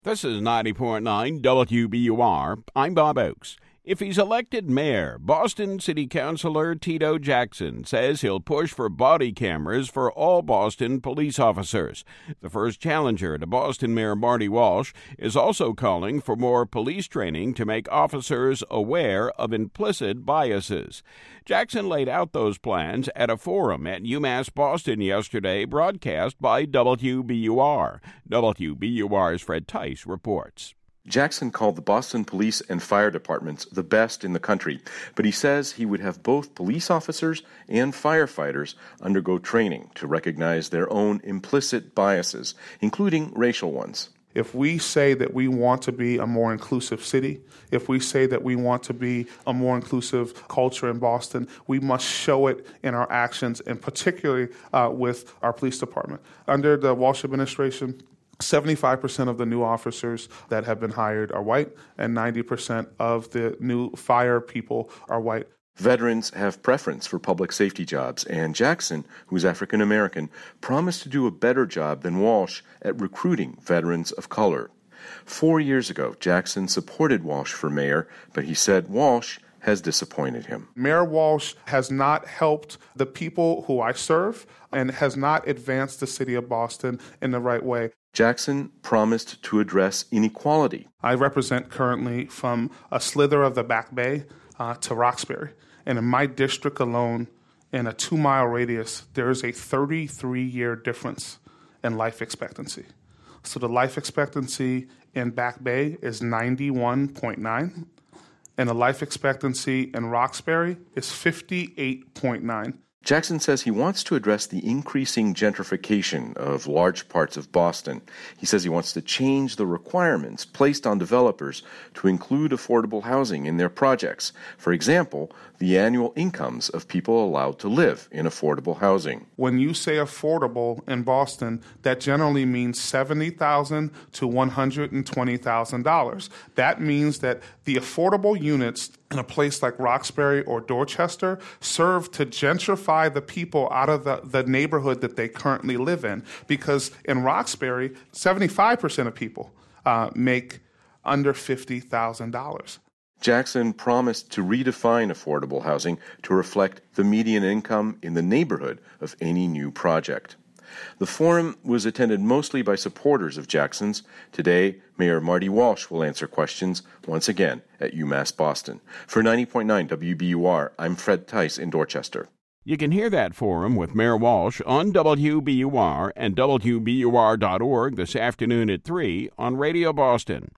This is 90.9 WBUR. I'm Bob Oakes. If he's elected mayor, Boston City Councilor Tito Jackson says he'll push for body cameras for all Boston police officers. The first challenger to Boston Mayor Marty Walsh is also calling for more police training to make officers aware of implicit biases. Jackson laid out those plans at a forum at UMass Boston yesterday, broadcast by WBUR. WBUR's Fred Tice reports. Jackson called the Boston Police and Fire Departments the best in the country, but he says he would have both police officers and firefighters undergo training to recognize their own implicit biases, including racial ones. If we say that we want to be a more inclusive city, if we say that we want to be a more inclusive culture in Boston, we must show it in our actions, and particularly with our police department. Under the Walsh administration, 75% of the new officers that have been hired are white, and 90% of the new fire people are white. Veterans have preference for public safety jobs, and Jackson, who's African American, promised to do a better job than Walsh at recruiting veterans of color. 4 years ago, Jackson supported Walsh for mayor, but he said Walsh has disappointed him. Mayor Walsh has not helped the people who I serve and has not advanced the city of Boston in the right way. Jackson promised to address inequality. I represent currently from a slither of the Back Bay to Roxbury. And in my district alone, in a 2-mile radius, there is a 33-year difference in life expectancy. So the life expectancy in Back Bay is 91.9, and the life expectancy in Roxbury is 58.9. Jackson says he wants to address the increasing gentrification of large parts of Boston. He says he wants to change the requirements placed on developers to include affordable housing in their projects. For example, the annual incomes of people allowed to live in affordable housing. When you say affordable in Boston, that generally means $70,000 to $120,000. That means that the affordable units in a place like Roxbury or Dorchester serve to gentrify the people out of the neighborhood that they currently live in. Because in Roxbury, 75% of people make under $50,000. Jackson promised to redefine affordable housing to reflect the median income in the neighborhood of any new project. The forum was attended mostly by supporters of Jackson's. Today, Mayor Marty Walsh will answer questions once again at UMass Boston. For 90.9 WBUR, I'm Fred Tice in Dorchester. You can hear that forum with Mayor Walsh on WBUR and WBUR.org this afternoon at 3 on Radio Boston.